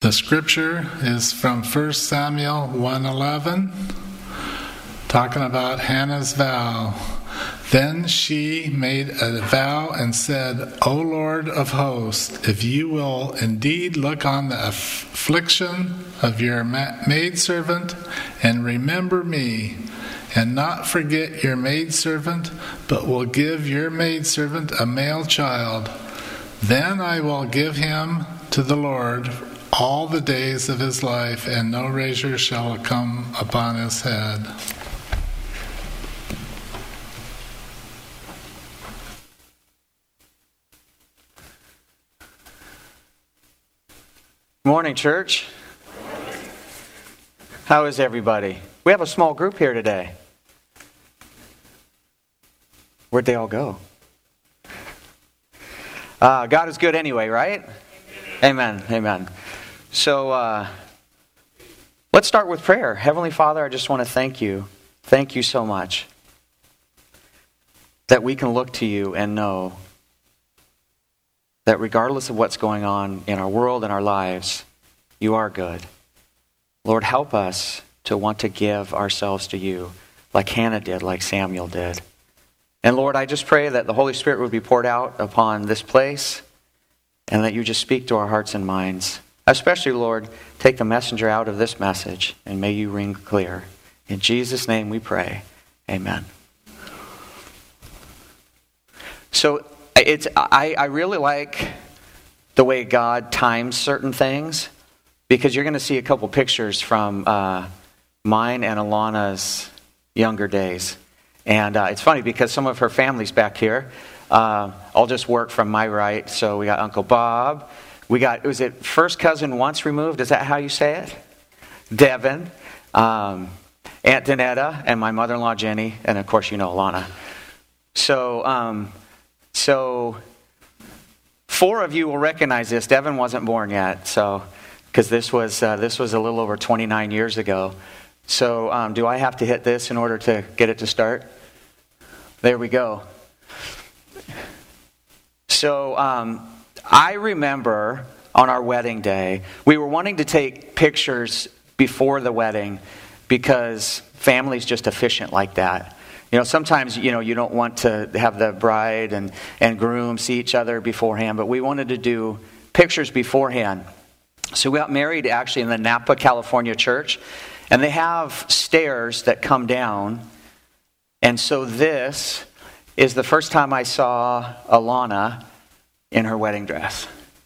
The scripture is from 1 Samuel 1:11, talking about Hannah's vow. Then she made a vow and said, O Lord of hosts, if you will indeed look on the affliction of your maidservant and remember me, and not forget your maidservant, but will give your maidservant a male child, then I will give him to the Lord all the days of his life, and no razor shall come upon his head. Morning, church. How is everybody? We have a small group here today. Where'd they all go? God is good anyway, right? Amen. Amen. So let's start with prayer. Heavenly Father, I just want to thank you. Thank you so much that we can look to you and know that regardless of what's going on in our world and our lives, you are good. Lord, help us to want to give ourselves to you like Hannah did, like Samuel did. And Lord, I just pray that the Holy Spirit would be poured out upon this place and that you just speak to our hearts and minds. Especially, Lord, take the messenger out of this message and may you ring clear. In Jesus' name we pray. Amen. So I really like the way God times certain things, because you're going to see a couple pictures from mine and Alana's younger days. And it's funny because some of her family's back here. I'll just work from my right. So we got Uncle Bob. We got, was it first cousin once removed? Is that how you say it? Devin. Aunt Danetta and my mother-in-law Jenny. And of course you know Alana. So 4 of you will recognize this. Devin wasn't born yet, so because this was a little over 29 years ago. So do I have to hit this in order to get it to start? There we go. So I remember on our wedding day, we were wanting to take pictures before the wedding because family's just efficient like that. You know, sometimes, you don't want to have the bride and groom see each other beforehand, but we wanted to do pictures beforehand. So we got married actually in the Napa, California church, and they have stairs that come down. And so this is the first time I saw Alana in her wedding dress.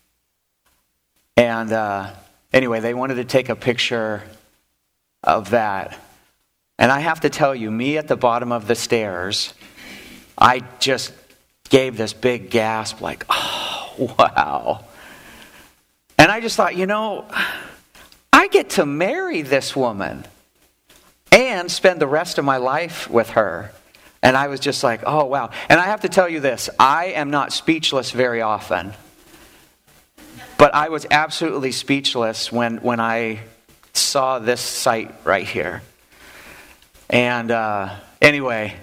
And anyway, they wanted to take a picture of that. And I have to tell you, me at the bottom of the stairs, I just gave this big gasp like, oh, wow. And I just thought, I get to marry this woman and spend the rest of my life with her. And I was just like, oh, wow. And I have to tell you this, I am not speechless very often. But I was absolutely speechless when I saw this sight right here. And anyway,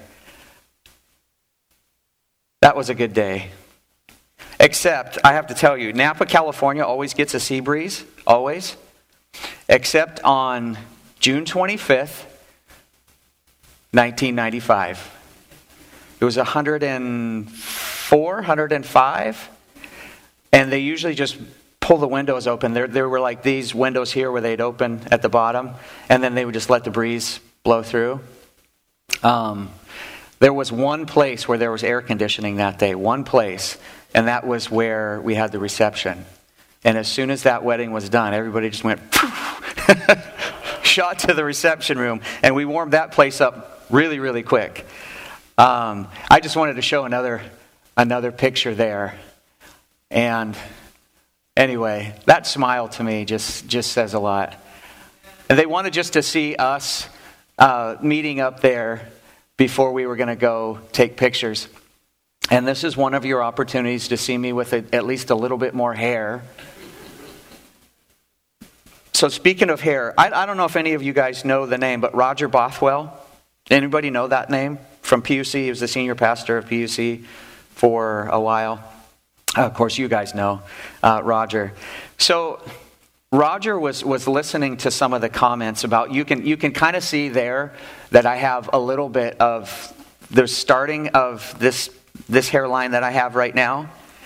that was a good day. Except, I have to tell you, Napa, California always gets a sea breeze. Always. Except on June 25th, 1995. It was 104, 105. And they usually just pull the windows open. There were like these windows here where they'd open at the bottom. And then they would just let the breeze blow through. There was one place where there was air conditioning that day. One place. And that was where we had the reception. And as soon as that wedding was done, everybody just went shot to the reception room. And we warmed that place up really, really quick. I just wanted to show another picture there. And anyway, that smile to me just says a lot. And they wanted just to see us meeting up there before we were going to go take pictures. And this is one of your opportunities to see me with at least a little bit more hair. So speaking of hair, I don't know if any of you guys know the name, but Roger Bothwell. Anybody know that name? From PUC, he was the senior pastor of PUC for a while. Of course, you guys know Roger. So Roger was listening to some of the comments about, you can kind of see there that I have a little bit of the starting of this hairline that I have right now.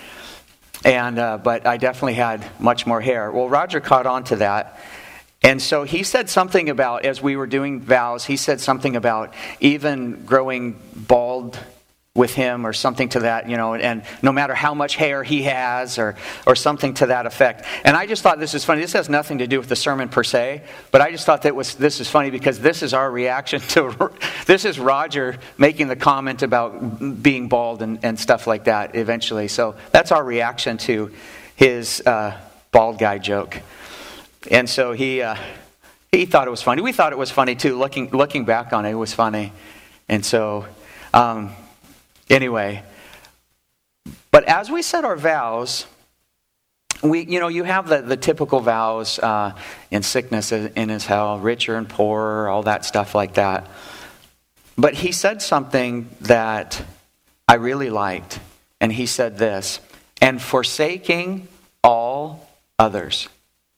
And but I definitely had much more hair. Well, Roger caught on to that. And so he said something about, as we were doing vows, he said something about even growing bald with him or something to that, and no matter how much hair he has or something to that effect. And I just thought this is funny. This has nothing to do with the sermon per se, but I just thought this is funny because this is our reaction to, this is Roger making the comment about being bald and stuff like that eventually. So that's our reaction to his bald guy joke. And so he thought it was funny. We thought it was funny too. Looking back on it, it was funny. And so, anyway. But as we said our vows, you have the typical vows in sickness, in his health, richer and poorer, all that stuff like that. But he said something that I really liked, and he said this: "And forsaking all others."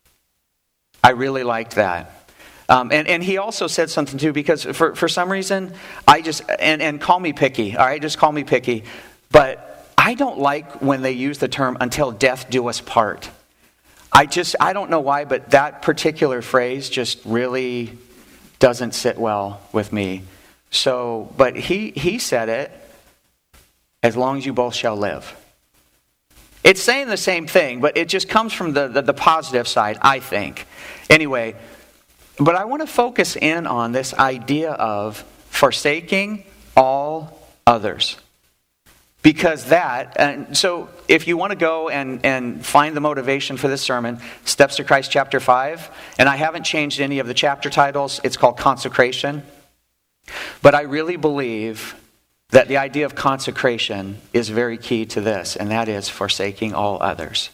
I really liked that. And he also said something too, because for some reason, I just, and call me picky, all right, just call me picky, but I don't like when they use the term "until death do us part." I don't know why, but that particular phrase just really doesn't sit well with me. So, but he said it, "as long as you both shall live." It's saying the same thing, but it just comes from the positive side, I think. Anyway, but I want to focus in on this idea of forsaking all others. Because so if you want to go and find the motivation for this sermon, Steps to Christ chapter 5, and I haven't changed any of the chapter titles, it's called Consecration. But I really believe that the idea of consecration is very key to this, and that is forsaking all others.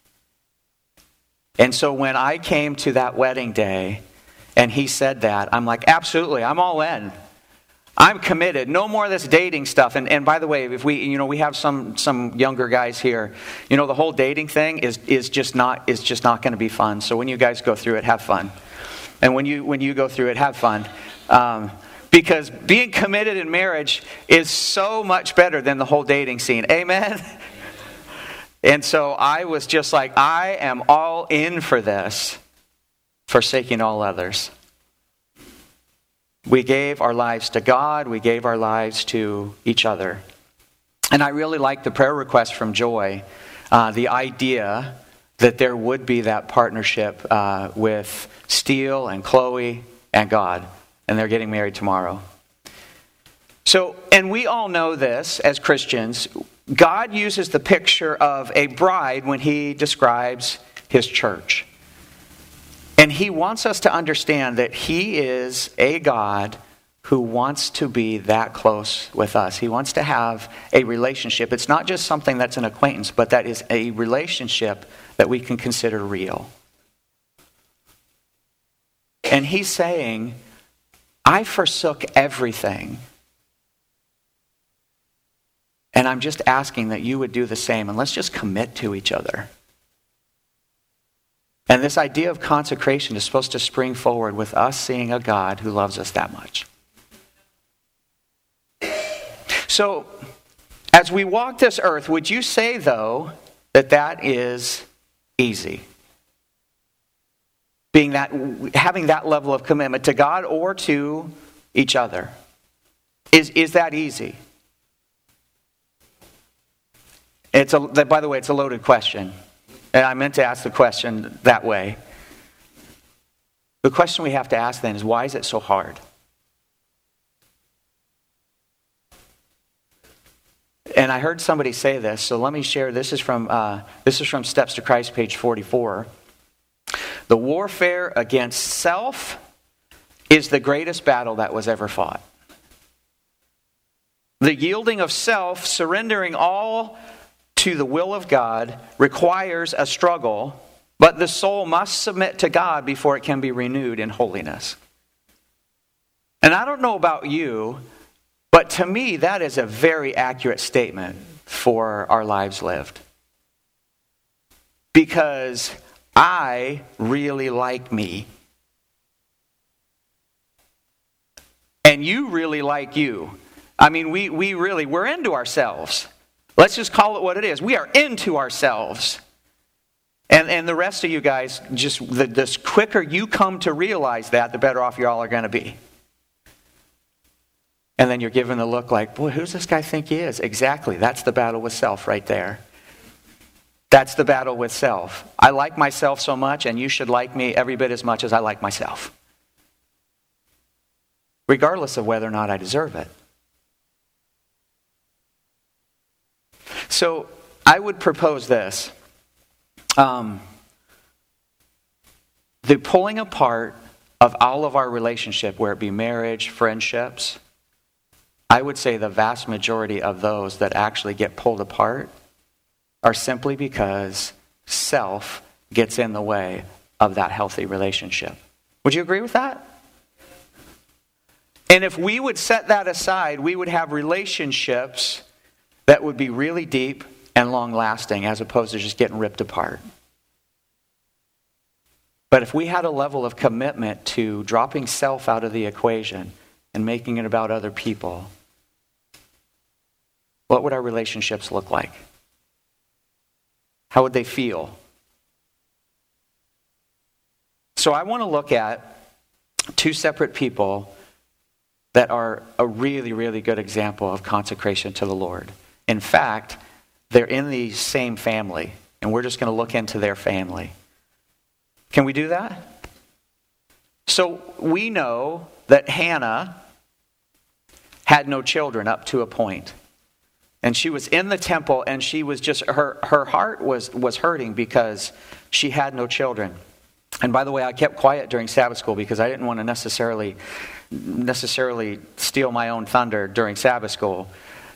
And so when I came to that wedding day and he said that, I'm like, absolutely, I'm all in. I'm committed. No more of this dating stuff. And by the way, if we have some younger guys here, the whole dating thing is just not going to be fun. So when you guys go through it, have fun. And when you go through it, have fun. Because being committed in marriage is so much better than the whole dating scene. Amen? And so I was just like, I am all in for this, forsaking all others. We gave our lives to God. We gave our lives to each other. And I really like the prayer request from Joy, the idea that there would be that partnership with Steele and Chloe and God. And they're getting married tomorrow. So, and we all know this as Christians. God uses the picture of a bride when he describes his church. And he wants us to understand that he is a God who wants to be that close with us. He wants to have a relationship. It's not just something that's an acquaintance, but that is a relationship that we can consider real. And he's saying, I forsook everything. And I'm just asking that you would do the same. And let's just commit to each other. And this idea of consecration is supposed to spring forward with us seeing a God who loves us that much. So, as we walk this earth, would you say, though, that is easy? Having that level of commitment to God or to each other. Is that easy? By the way, it's a loaded question. And I meant to ask the question that way. The question we have to ask then is, why is it so hard? And I heard somebody say this, so let me share. This is from Steps to Christ, page 44. The warfare against self is the greatest battle that was ever fought. The yielding of self, surrendering all to the will of God, requires a struggle, but the soul must submit to God before it can be renewed in holiness. And I don't know about you, but to me that is a very accurate statement for our lives lived. Because I really like me. And you really like you. I mean, we're into ourselves. Let's just call it what it is. We are into ourselves. And the rest of you guys, just the quicker you come to realize that, the better off you all are going to be. And then you're given the look like, boy, who's this guy think he is? Exactly. That's the battle with self right there. That's the battle with self. I like myself so much, and you should like me every bit as much as I like myself. Regardless of whether or not I deserve it. So I would propose this. The pulling apart of all of our relationship, where it be marriage, friendships, I would say the vast majority of those that actually get pulled apart are simply because self gets in the way of that healthy relationship. Would you agree with that? And if we would set that aside, we would have relationships that would be really deep and long-lasting, as opposed to just getting ripped apart. But if we had a level of commitment to dropping self out of the equation and making it about other people, what would our relationships look like? How would they feel? So I want to look at two separate people that are a really, really good example of consecration to the Lord. In fact, they're in the same family, and we're just going to look into their family. Can we do that? So we know that Hannah had no children up to a point. And she was in the temple, and she was just, her heart was hurting because she had no children. And by the way, I kept quiet during Sabbath school because I didn't want to necessarily steal my own thunder during Sabbath school.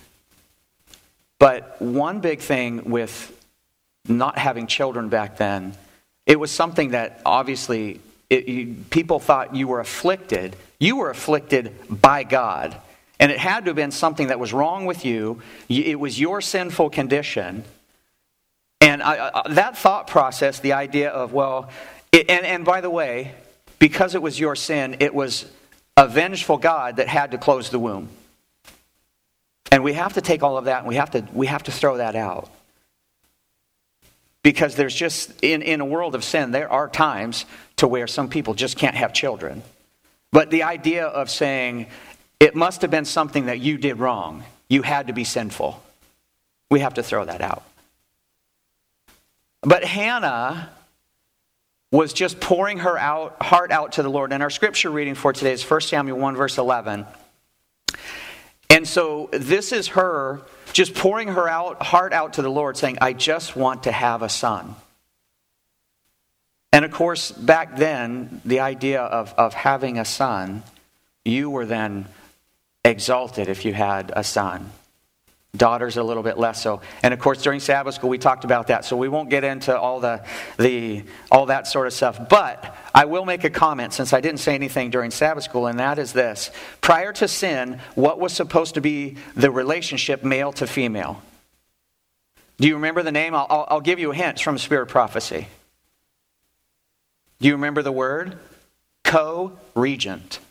But one big thing with not having children back then, it was something that obviously people thought you were afflicted. You were afflicted by God. And it had to have been something that was wrong with you. It was your sinful condition. And that thought process, the idea of, and by the way, because it was your sin, it was a vengeful God that had to close the womb. And we have to take all of that and we have to throw that out. Because there's just, in a world of sin, there are times to where some people just can't have children. But the idea of saying, it must have been something that you did wrong. You had to be sinful. We have to throw that out. But Hannah was just pouring her heart out to the Lord. And our scripture reading for today is 1 Samuel 1 verse 11. And so this is her just pouring her heart out to the Lord, saying, I just want to have a son. And of course, back then, the idea of having a son, you were then exalted if you had a son. Daughters a little bit less so. And of course, during Sabbath school, we talked about that. So we won't get into all that sort of stuff. But I will make a comment, since I didn't say anything during Sabbath school, and that is this. Prior to sin, what was supposed to be the relationship male to female? Do you remember the name? I'll give you a hint from Spirit Prophecy. Do you remember the word? Co-regent.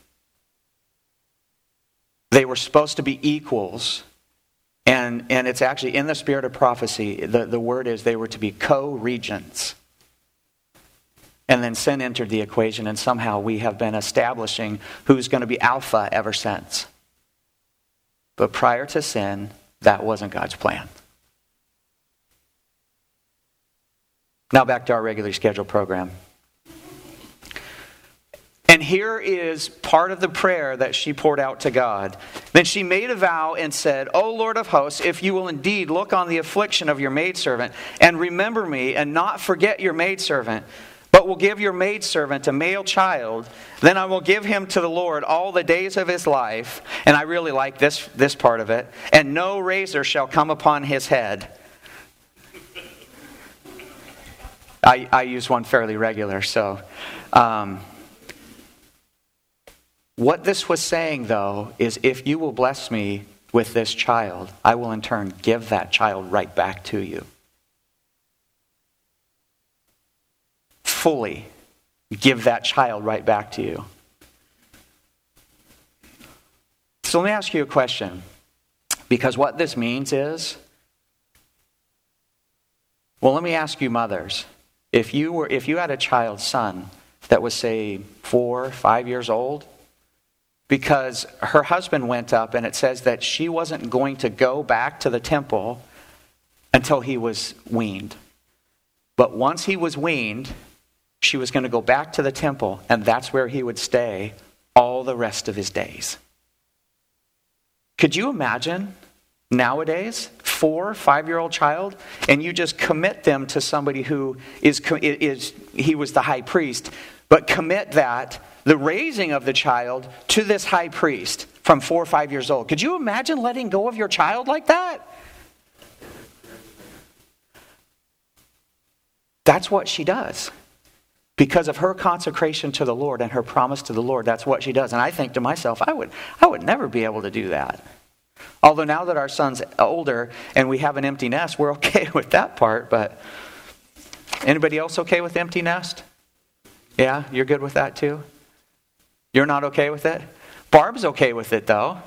They were supposed to be equals. And it's actually in the spirit of prophecy, the word is they were to be co-regents. And then sin entered the equation, and somehow we have been establishing who's going to be alpha ever since. But prior to sin, that wasn't God's plan. Now back to our regularly scheduled program. And here is part of the prayer that she poured out to God. Then she made a vow and said, O Lord of hosts, if you will indeed look on the affliction of your maidservant and remember me and not forget your maidservant, but will give your maidservant a male child, then I will give him to the Lord all the days of his life. And I really like this part of it. And no razor shall come upon his head. I use one fairly regular, so... What this was saying, though, is if you will bless me with this child, I will in turn give that child right back to you. fully give that child right back to you. So let me ask you a question. Because what this means is, well, let me ask you mothers. If you had a child, son, that was, say, 4, 5 years old, because her husband went up and it says that she wasn't going to go back to the temple until he was weaned. But once he was weaned, she was going to go back to the temple, and that's where he would stay all the rest of his days. Could you imagine nowadays, 4, 5-year-old child, and you just commit them to somebody who he was the high priest, but commit the raising of the child to this high priest from 4 or 5 years old. Could you imagine letting go of your child like that? That's what she does. Because of her consecration to the Lord and her promise to the Lord, that's what she does. And I think to myself, I would never be able to do that. Although now that our son's older and we have an empty nest, we're okay with that part. But anybody else okay with empty nest? Yeah, you're good with that too? You're not okay with it? Barb's okay with it though.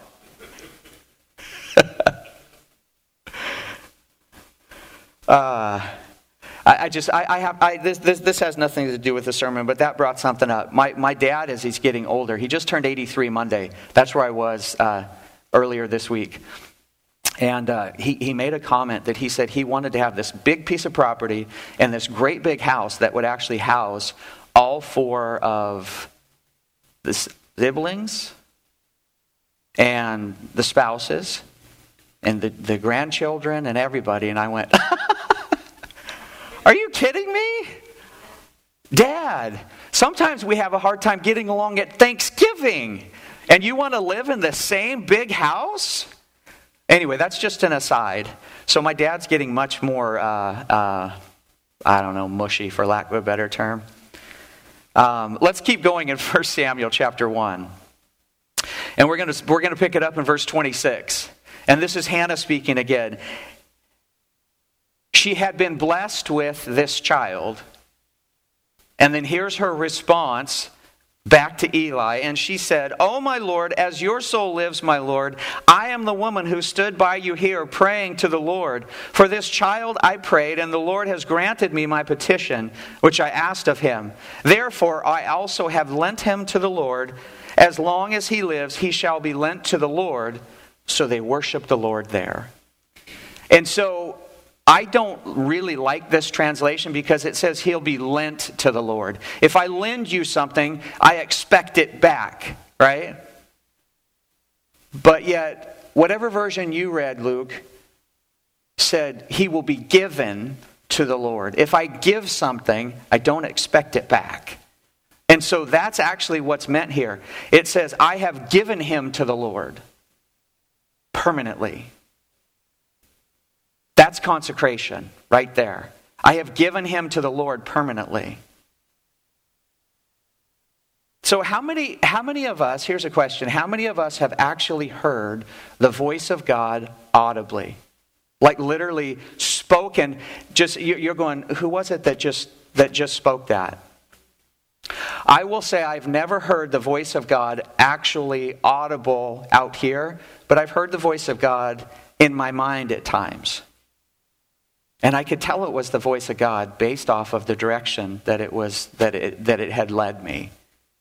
This has nothing to do with the sermon, but that brought something up. My dad, as he's getting older, he just turned 83 Monday. That's where I was earlier this week. And he made a comment that he said he wanted to have this big piece of property and this great big house that would actually house all 4 of the siblings and the spouses and the grandchildren and everybody. And I went, are you kidding me? Dad, sometimes we have a hard time getting along at Thanksgiving. And you want to live in the same big house? Anyway, that's just an aside. So my dad's getting much more, mushy, for lack of a better term. Let's keep going in 1 Samuel chapter 1. And we're going to pick it up in verse 26. And this is Hannah speaking again. She had been blessed with this child. And then here's her response back to Eli. And she said, "Oh, my Lord, as your soul lives, my Lord, I am the woman who stood by you here praying to the Lord. For this child I prayed, and the Lord has granted me my petition, which I asked of him. Therefore, I also have lent him to the Lord. As long as he lives, he shall be lent to the Lord." So they worship the Lord there. And so I don't really like this translation because it says he'll be lent to the Lord. If I lend you something, I expect it back, right? But yet, whatever version you read, Luke, said he will be given to the Lord. If I give something, I don't expect it back. And so that's actually what's meant here. It says, I have given him to the Lord permanently. That's consecration right there. I have given him to the Lord permanently. So how many of us, here's a question, how many of us have actually heard the voice of God audibly? Like literally spoken, you're going, who was it that just spoke that? I will say I've never heard the voice of God actually audible out here, but I've heard the voice of God in my mind at times. And I could tell it was the voice of God based off of the direction that it had led me.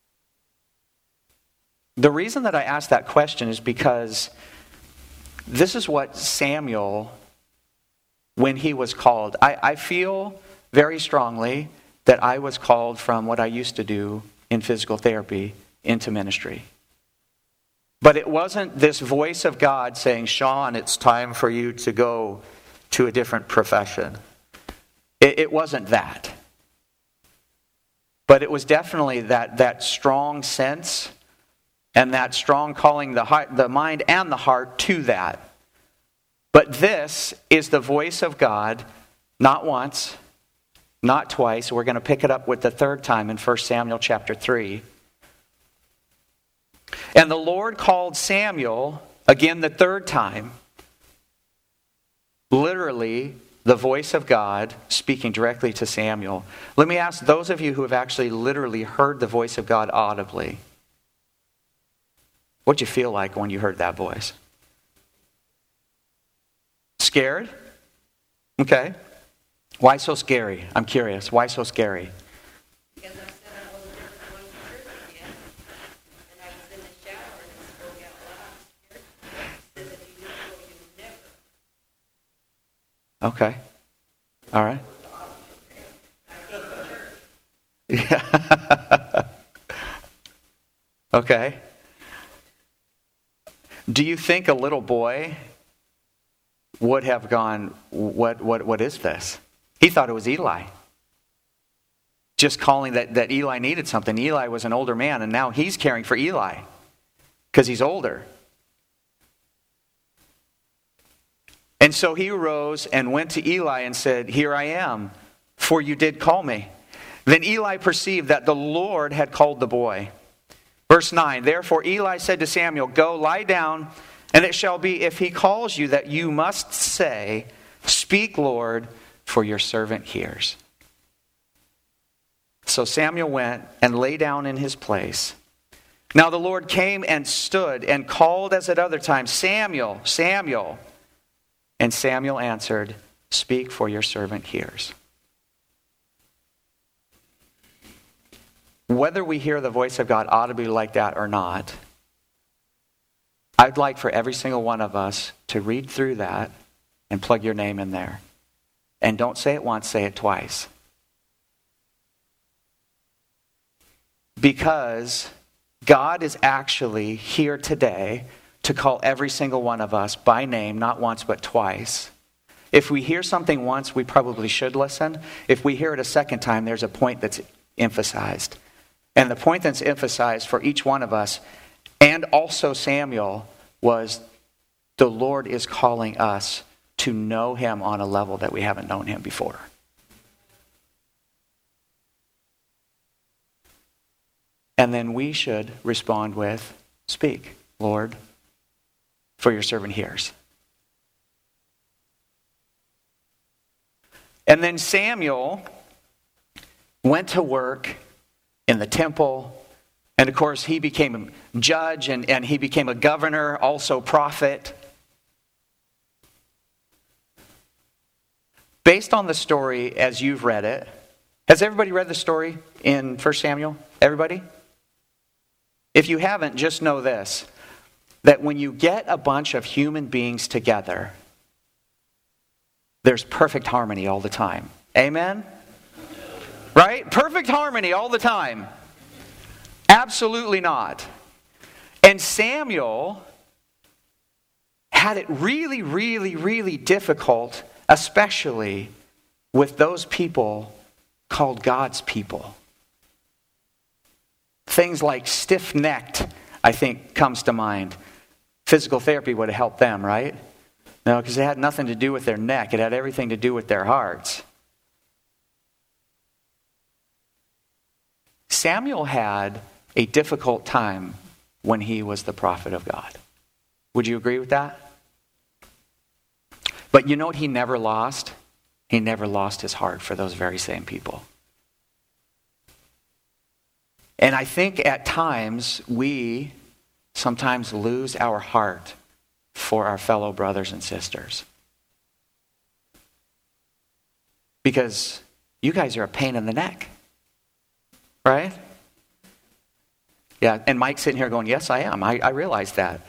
The reason that I asked that question is because this is what Samuel, when he was called, I feel very strongly that I was called from what I used to do in physical therapy into ministry. But it wasn't this voice of God saying, "Sean, it's time for you to go to a different profession." It wasn't that. But it was definitely that strong sense and that strong calling the mind and the heart to that. But this is the voice of God, not once, not twice. We're going to pick it up with the third time in 1 Samuel chapter 3. And the Lord called Samuel again the third time, literally the voice of God speaking directly to Samuel. Let me ask those of you who have actually literally heard the voice of God audibly, what'd you feel like when you heard that voice? Scared? Okay. Why so scary? I'm curious. Why so scary? Because I said I wasn't ever going to church again. And I was in the shower and I spoke out loud. He said that you knew so you never. Okay. All right. Yeah. Okay. Do you think a little boy would have gone, what is this? He thought it was Eli. Just calling that Eli needed something. Eli was an older man, and now he's caring for Eli because he's older. And so he arose and went to Eli and said, "Here I am, for you did call me." Then Eli perceived that the Lord had called the boy. Verse 9, therefore Eli said to Samuel, "Go, lie down, and it shall be, if he calls you, that you must say, 'Speak, Lord, for your servant hears.'" So Samuel went and lay down in his place. Now the Lord came and stood and called as at other times, "Samuel, Samuel." And Samuel answered, "Speak, for your servant hears." Whether we hear the voice of God audibly like that or not, I'd like for every single one of us to read through that and plug your name in there. And don't say it once, say it twice. Because God is actually here today to call every single one of us by name, not once but twice. If we hear something once, we probably should listen. If we hear it a second time, there's a point that's emphasized. And the point that's emphasized for each one of us, and also Samuel, was the Lord is calling us to know him on a level that we haven't known him before. And then we should respond with, "Speak, Lord, for your servant hears." And then Samuel went to work in the temple. And of course, he became a judge and he became a governor, also prophet. Based on the story as you've read it, has everybody read the story in 1 Samuel? Everybody? If you haven't, just know this, that when you get a bunch of human beings together, there's perfect harmony all the time. Amen? Right? Perfect harmony all the time. Absolutely not. And Samuel had it really, really, really difficult, especially with those people called God's people. Things like stiff-necked, I think, comes to mind. Physical therapy would have helped them, right? No, because it had nothing to do with their neck. It had everything to do with their hearts. Samuel had a difficult time when he was the prophet of God. Would you agree with that? But you know what he never lost? He never lost his heart for those very same people. And I think at times we sometimes lose our heart for our fellow brothers and sisters. Because you guys are a pain in the neck. Right? Yeah, and Mike's sitting here going, "Yes, I am. I realize that."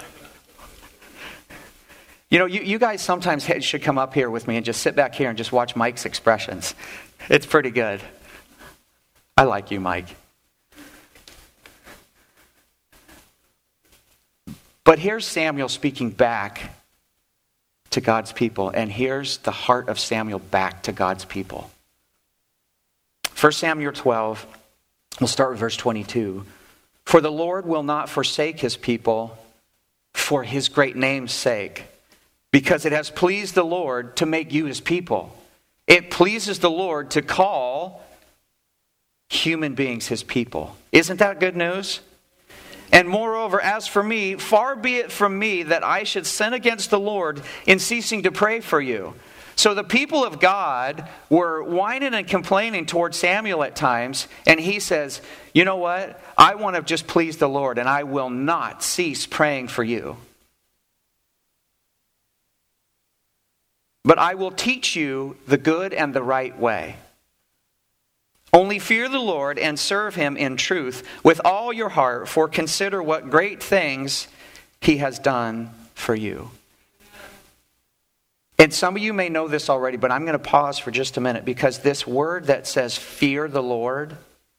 You know, you guys sometimes should come up here with me and just sit back here and just watch Mike's expressions. It's pretty good. I like you, Mike. But here's Samuel speaking back to God's people, and here's the heart of Samuel back to God's people. 1 Samuel 12, we'll start with verse 22. "For the Lord will not forsake his people for his great name's sake, because it has pleased the Lord to make you his people. It pleases the Lord to call human beings his people." Isn't that good news? "And moreover, as for me, far be it from me that I should sin against the Lord in ceasing to pray for you. So the people of God were whining and complaining towards Samuel at times, and he says, you know what? I want to just please the Lord, and I will not cease praying for you. But I will teach you the good and the right way. Only fear the Lord and serve him in truth with all your heart, for consider what great things he has done for you. And some of you may know this already, but I'm going to pause for just a minute, because this word that says fear the Lord,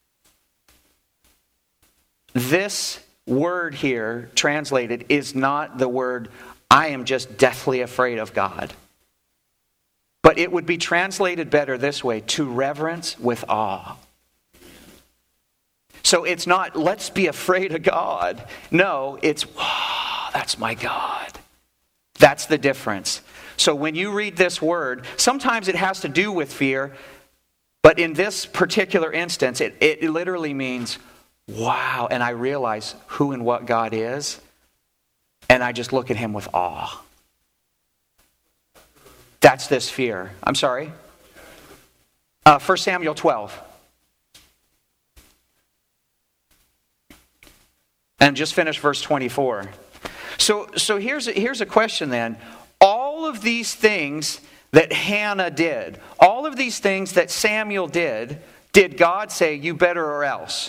this word here translated is not the word I am just deathly afraid of God. But it would be translated better this way: to reverence with awe. So it's not, let's be afraid of God. No, it's, wow, that's my God. That's the difference. So when you read this word, sometimes it has to do with fear, but in this particular instance, it literally means, wow, and I realize who and what God is, and I just look at him with awe. That's this fear. I'm sorry? 1 Samuel 12. And just finish verse 24. So here's a question then. All of these things that Hannah did, all of these things that Samuel did God say, you better or else?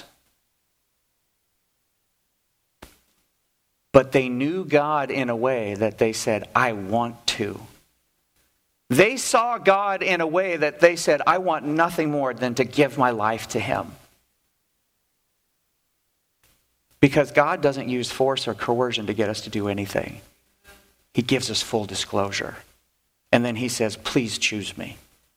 But they knew God in a way that they said, I want to. They saw God in a way that they said, I want nothing more than to give my life to him. Because God doesn't use force or coercion to get us to do anything. He gives us full disclosure. And then he says, please choose me.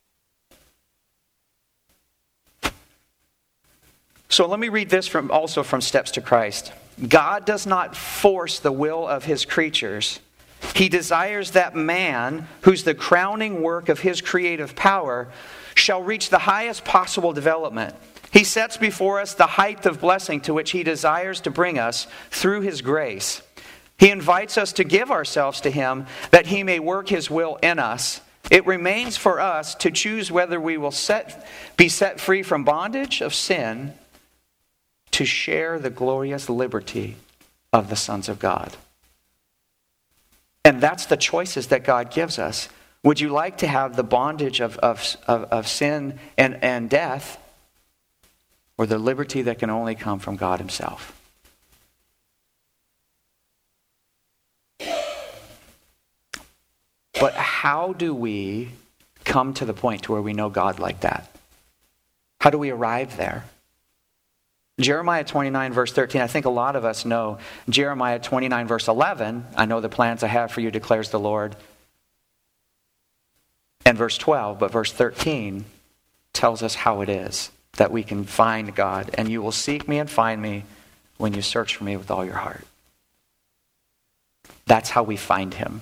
So let me read this also from Steps to Christ. God does not force the will of his creatures. He desires that man, who's the crowning work of his creative power, shall reach the highest possible development. He sets before us the height of blessing to which he desires to bring us through his grace. He invites us to give ourselves to him that he may work his will in us. It remains for us to choose whether we will be set free from bondage of sin to share the glorious liberty of the sons of God. And that's the choices that God gives us. Would you like to have the bondage of sin and death, or the liberty that can only come from God himself? But how do we come to the point to where we know God like that? How do we arrive there? Jeremiah 29 verse 13, I think a lot of us know. Jeremiah 29 verse 11, I know the plans I have for you, declares the Lord. And verse 12, but verse 13 tells us how it is that we can find God. And you will seek me and find me when you search for me with all your heart. That's how we find him.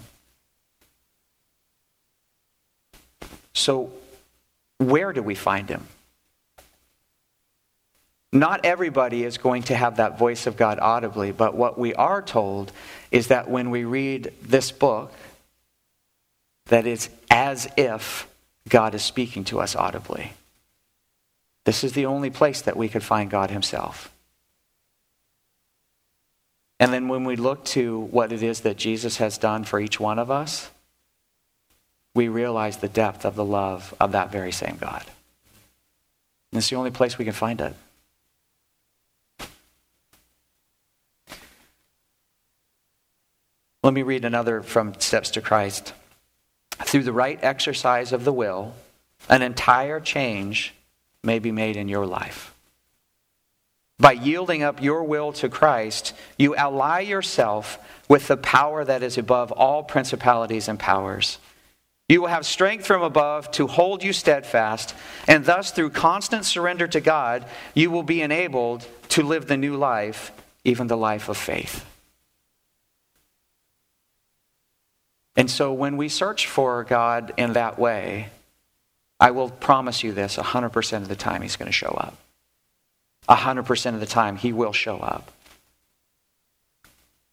So, where do we find him? Not everybody is going to have that voice of God audibly, but what we are told is that when we read this book, that it's as if God is speaking to us audibly. This is the only place that we could find God himself. And then when we look to what it is that Jesus has done for each one of us, we realize the depth of the love of that very same God. And it's the only place we can find it. Let me read another from Steps to Christ. Through the right exercise of the will, an entire change may be made in your life. By yielding up your will to Christ, you ally yourself with the power that is above all principalities and powers. You will have strength from above to hold you steadfast, and thus through constant surrender to God, you will be enabled to live the new life, even the life of faith. And so when we search for God in that way, I will promise you this, 100% of the time he's going to show up. 100% of the time he will show up.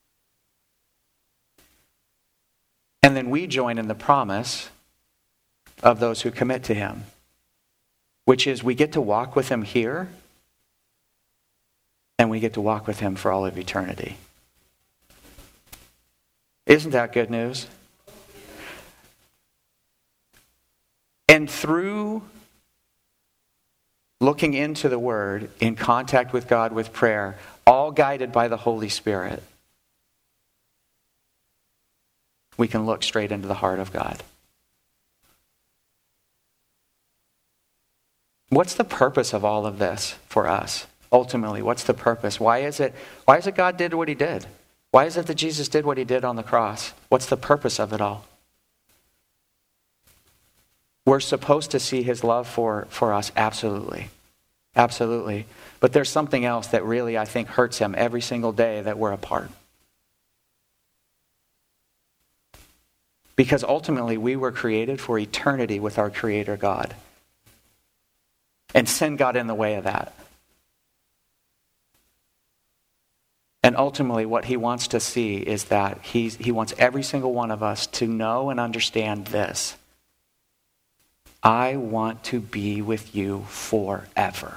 And then we join in the promise of those who commit to him, which is we get to walk with him here and we get to walk with him for all of eternity. Isn't that good news? And through looking into the Word, in contact with God with prayer, all guided by the Holy Spirit, we can look straight into the heart of God. What's the purpose of all of this for us? Ultimately, what's the purpose? Why is it God did what he did? Why is it that Jesus did what he did on the cross? What's the purpose of it all? We're supposed to see his love for us, absolutely. Absolutely. But there's something else that really, I think, hurts him every single day that we're apart. Because ultimately, we were created for eternity with our Creator God. And sin got in the way of that. And ultimately, what he wants to see is that he wants every single one of us to know and understand this. I want to be with you forever.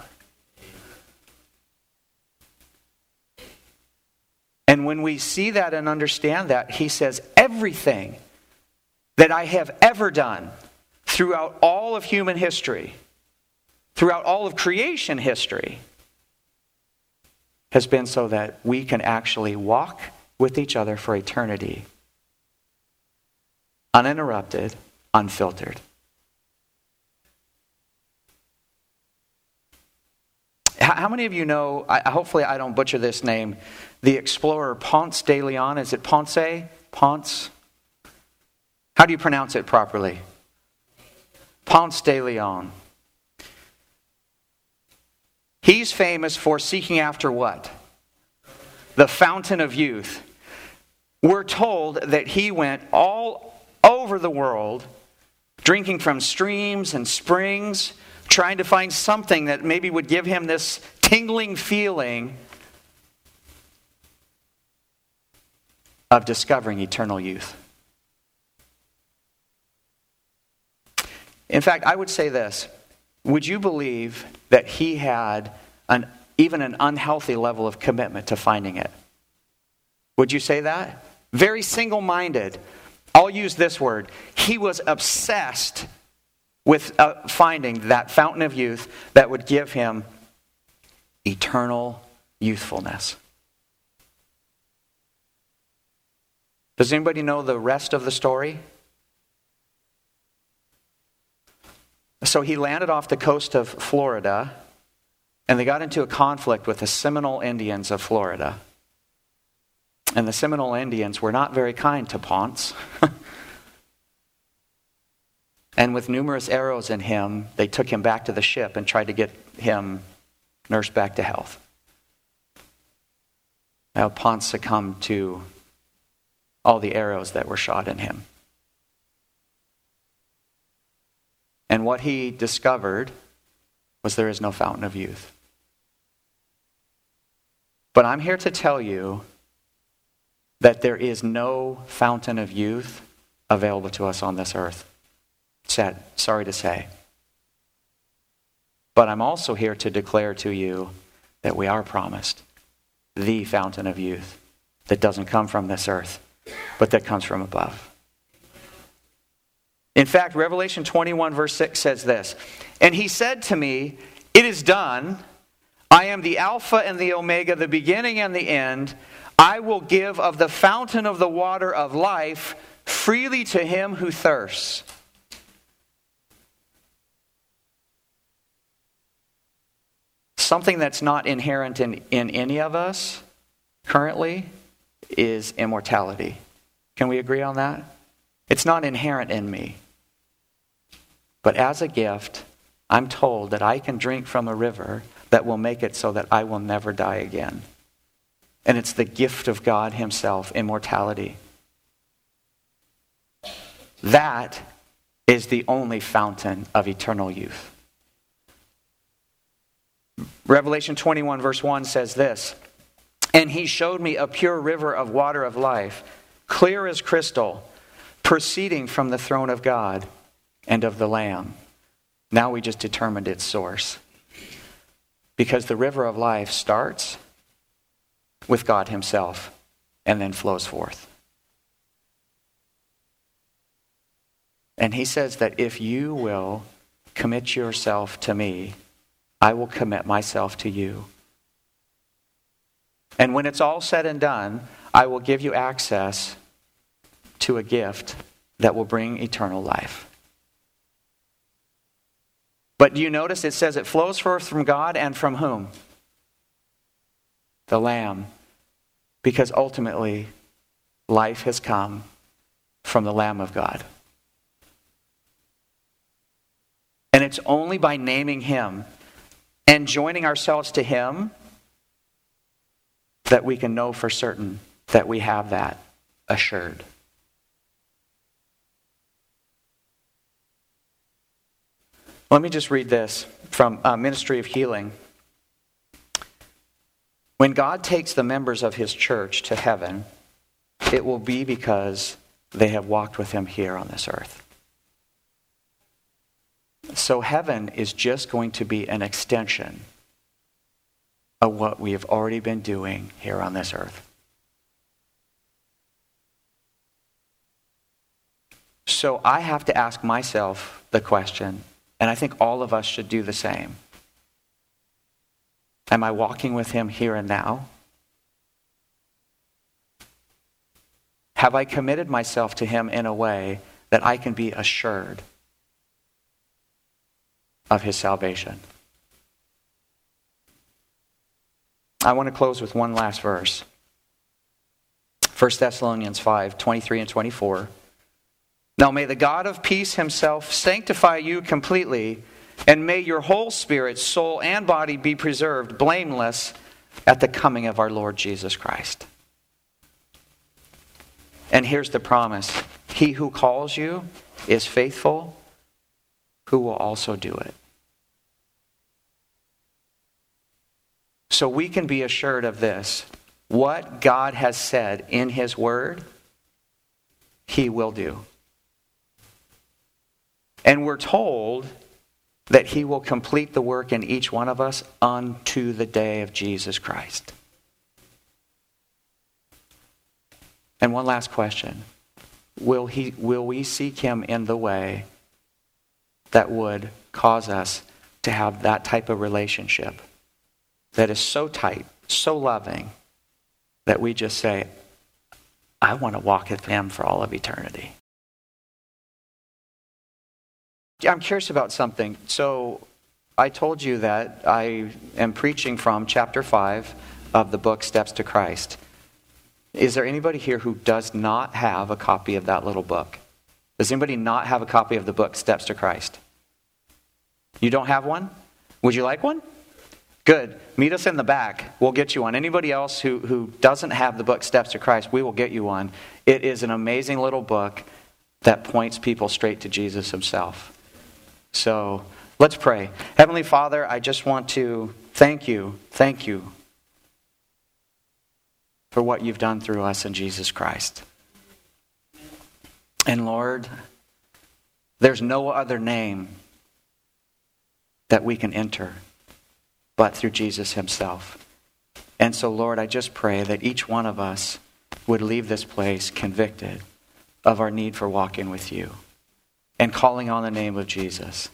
And when we see that and understand that, he says, everything that I have ever done throughout all of human history, throughout all of creation history, has been so that we can actually walk with each other for eternity, uninterrupted, unfiltered. How many of you know, hopefully I don't butcher this name, the explorer Ponce de Leon? Is it Ponce? Ponce? How do you pronounce it properly? Ponce de Leon. He's famous for seeking after what? The fountain of youth. We're told that he went all over the world, drinking from streams and springs, trying to find something that maybe would give him this tingling feeling of discovering eternal youth. In fact, I would say this. Would you believe that he had even an unhealthy level of commitment to finding it? Would you say that? Very single-minded. I'll use this word. He was obsessed with finding that fountain of youth that would give him eternal youthfulness. Does anybody know the rest of the story? So he landed off the coast of Florida, and they got into a conflict with the Seminole Indians of Florida. And the Seminole Indians were not very kind to Ponce. And with numerous arrows in him, they took him back to the ship and tried to get him nursed back to health. Now Ponce succumbed to all the arrows that were shot in him. And what he discovered was there is no fountain of youth. But I'm here to tell you that there is no fountain of youth available to us on this earth. Sad, sorry to say. But I'm also here to declare to you that we are promised the fountain of youth that doesn't come from this earth, but that comes from above. In fact, Revelation 21 verse 6 says this, "And he said to me, it is done. I am the Alpha and the Omega, the beginning and the end. I will give of the fountain of the water of life freely to him who thirsts." Something that's not inherent in any of us currently is immortality. Can we agree on that? It's not inherent in me. But as a gift, I'm told that I can drink from a river that will make it so that I will never die again. And it's the gift of God himself, immortality. That is the only fountain of eternal youth. Revelation 21 verse 1 says this, "And he showed me a pure river of water of life, clear as crystal, proceeding from the throne of God, and of the Lamb. Now we just determined its source. Because the river of life starts with God himself and then flows forth. And he says that if you will commit yourself to me, I will commit myself to you. And when it's all said and done, I will give you access to a gift that will bring eternal life. But do you notice it says it flows forth from God and from whom? The Lamb. Because ultimately, life has come from the Lamb of God. And it's only by naming him and joining ourselves to him that we can know for certain that we have that assured. Let me just read this from Ministry of Healing. When God takes the members of his church to heaven, it will be because they have walked with him here on this earth. So heaven is just going to be an extension of what we have already been doing here on this earth. So I have to ask myself the question, and I think all of us should do the same. Am I walking with him here and now? Have I committed myself to him in a way that I can be assured of his salvation? I want to close with one last verse. 1 Thessalonians 5, 23 and 24. Now may the God of peace himself sanctify you completely, and may your whole spirit, soul, and body be preserved blameless at the coming of our Lord Jesus Christ. And here's the promise. He who calls you is faithful, who will also do it. So we can be assured of this. What God has said in his word, he will do. And we're told that he will complete the work in each one of us unto the day of Jesus Christ. And one last question. Will we seek him in the way that would cause us to have that type of relationship that is so tight, so loving, that we just say, I want to walk with him for all of eternity? I'm curious about something. So I told you that I am preaching from chapter 5 of the book Steps to Christ. Is there anybody here who does not have a copy of that little book? Does anybody not have a copy of the book Steps to Christ? You don't have one? Would you like one? Good. Meet us in the back. We'll get you one. Anybody else who doesn't have the book Steps to Christ, we will get you one. It is an amazing little book that points people straight to Jesus himself. So let's pray. Heavenly Father, I just want to thank you for what you've done through us in Jesus Christ. And Lord, there's no other name that we can enter but through Jesus himself. And so, Lord, I just pray that each one of us would leave this place convicted of our need for walking with you and calling on the name of Jesus.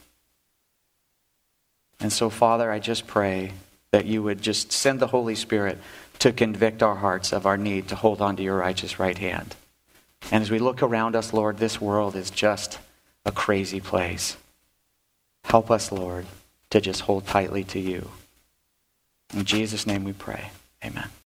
And so, Father, I just pray that you would just send the Holy Spirit to convict our hearts of our need to hold on to your righteous right hand. And as we look around us, Lord, this world is just a crazy place. Help us, Lord, to just hold tightly to you. In Jesus' name we pray. Amen.